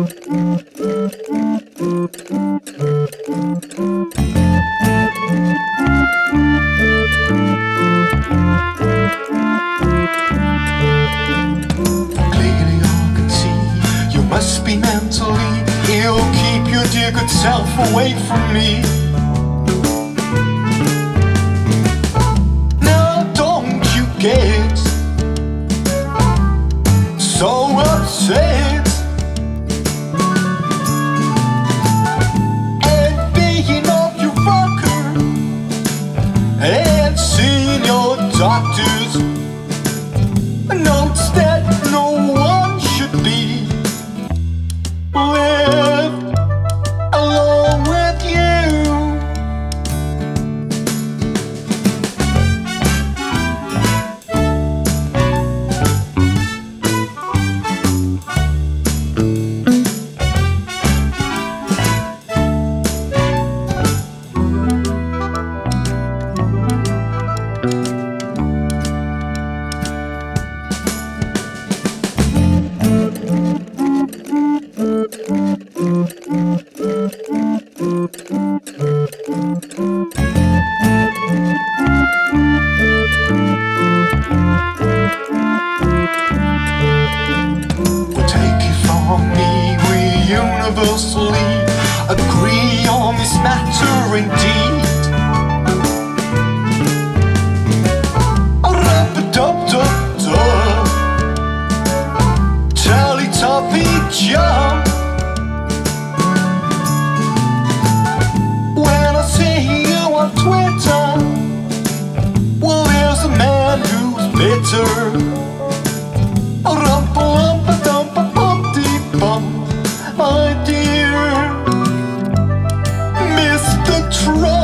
Clearly I can see you must be mentally ill. Keep your dear good self away from me. Now don't you get so upset at being off your rocker and seeing your doctors. Notes that no one should be left alone with you. Well, take it from me, we universally agree on this matter indeed. Rub-a-dub-dub-dub, Teletubby jump. When I see you on Twitter, well, there's a man who's bitter. Rumpa-lumpa-dumpa-bum-dee-bum, my dear Mr. Trump.